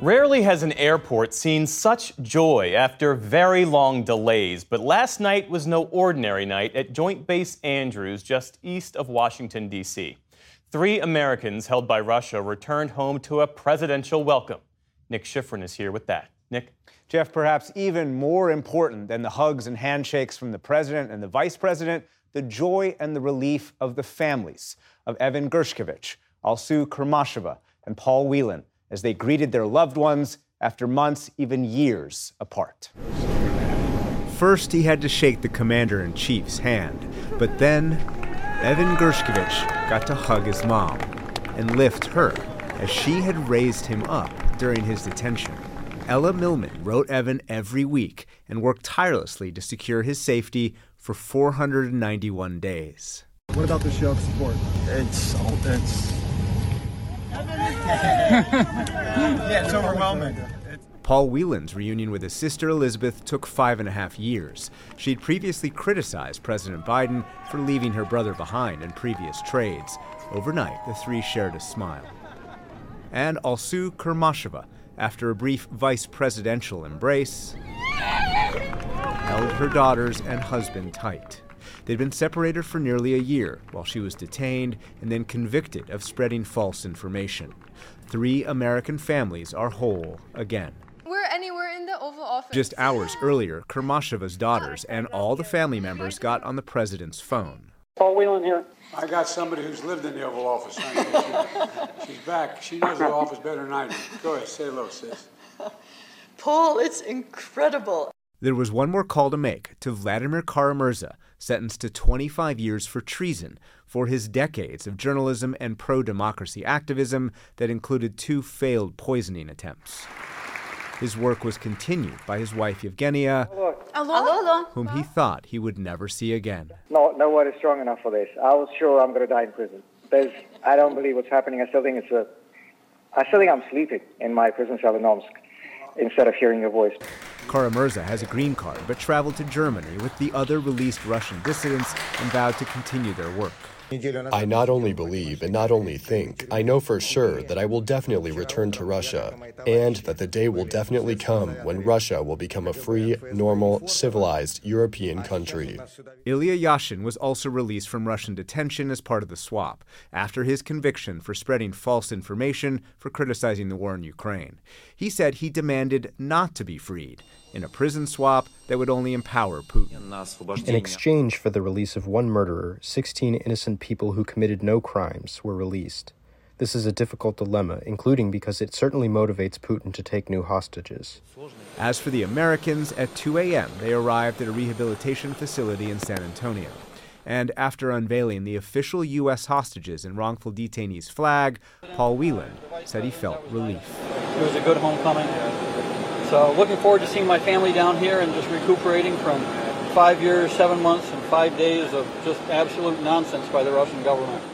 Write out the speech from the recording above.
Rarely has an airport seen such joy after very long delays, but last night was no ordinary night at Joint Base Andrews, just east of Washington, D.C. 3 Americans held by Russia returned home to a presidential welcome. Nick Schifrin is here with that. Nick? Jeff, perhaps even more important than the hugs and handshakes from the president and the vice president, the joy and the relief of the families of Evan Gershkovich, Alsu Kurmasheva, and Paul Whelan, as they greeted their loved ones after months, even years apart. First, he had to shake the commander-in-chief's hand, but then Evan Gershkovich got to hug his mom and lift her as she had raised him up during his detention. Ella Millman wrote Evan every week and worked tirelessly to secure his safety for 491 days. What about the show of support? It's yeah, it's overwhelming. Paul Whelan's reunion with his sister Elizabeth took 5.5 years. She'd previously criticized President Biden for leaving her brother behind in previous trades. Overnight, the three shared a smile. And Alsu Kurmasheva, after a brief vice presidential embrace, held her daughters and husband tight. They'd been separated for nearly a year while she was detained and then convicted of spreading false information. 3 American families are whole again. We're anywhere in the Oval Office. Just hours earlier, Kurmasheva's daughters and all the family members got on the president's phone. Paul Whelan here. I got somebody who's lived in the Oval Office. She's back. She knows the office better than I do. Go ahead, say hello, sis. Paul, it's incredible. There was one more call to make to Vladimir Kara-Murza, sentenced to 25 years for treason for his decades of journalism and pro-democracy activism that included 2 failed poisoning attempts. His work was continued by his wife Yevgenia, whom he thought he would never see again. No word is strong enough for this. I was sure I'm going to die in prison. I don't believe what's happening. I still think I'm sleeping in my prison cell in Omsk instead of hearing your voice. Kara-Murza has a green card but traveled to Germany with the other released Russian dissidents and vowed to continue their work. I not only believe and not only think, I know for sure that I will definitely return to Russia, and that the day will definitely come when Russia will become a free, normal, civilized European country. Ilya Yashin was also released from Russian detention as part of the swap, after his conviction for spreading false information for criticizing the war in Ukraine. He said he demanded not to be freed in a prison swap that would only empower Putin. In exchange for the release of one murderer, 16 innocent people who committed no crimes were released. This is a difficult dilemma, including because it certainly motivates Putin to take new hostages. As for the Americans, at 2 a.m. they arrived at a rehabilitation facility in San Antonio. And after unveiling the official U.S. hostages and wrongful detainees flag, Paul Whelan said he felt relief. It was a good homecoming. So looking forward to seeing my family down here and just recuperating from 5 years, 7 months, and 5 days of just absolute nonsense by the Russian government.